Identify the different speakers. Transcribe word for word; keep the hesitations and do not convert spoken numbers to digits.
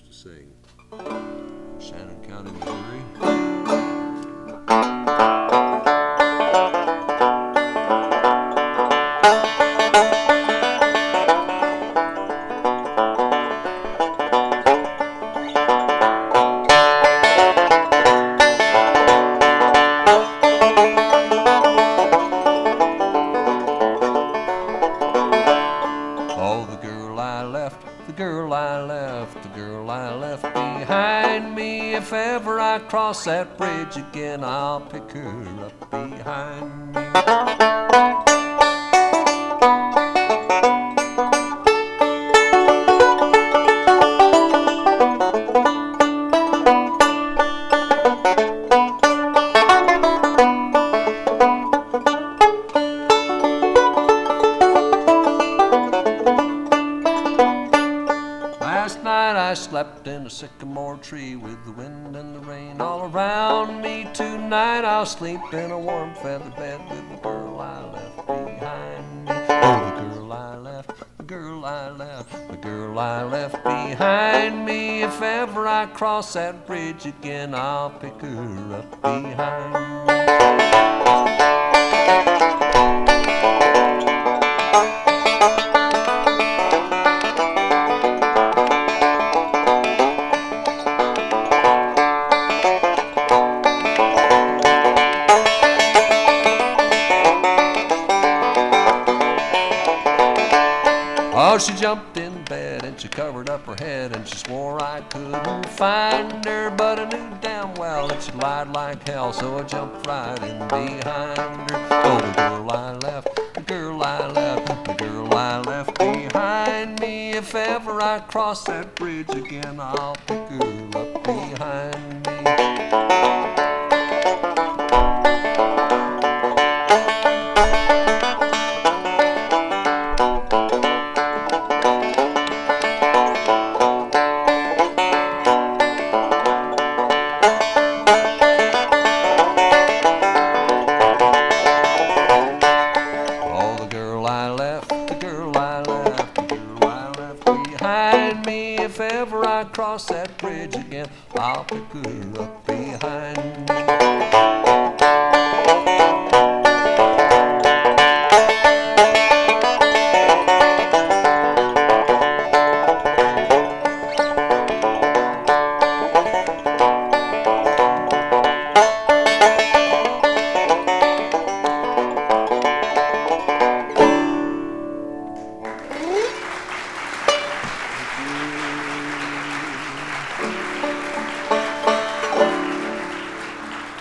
Speaker 1: to sing. Shannon County, Missouri. Oh, the girl I left, the girl I left, the girl I left behind me. If ever I cross that bridge again, I'll pick her up behind me. Last night I slept in a sycamore tree with the wind and the rain all around me. Tonight I'll sleep in a warm feather bed with the girl I left behind me. Oh, the girl I left, the girl I left, the girl I left behind me. If ever I cross that bridge again, I'll pick her up behind me. Oh, she jumped in bed and she covered up her head and she swore I couldn't find her, but I knew damn well that she lied like hell, so I jumped right in behind her. Oh, the girl I left, the girl I left, the girl I left behind me. If ever I cross that bridge again, I'll pick her up behind me. Behind me, if ever I cross that bridge again, I'll pick her up behind me.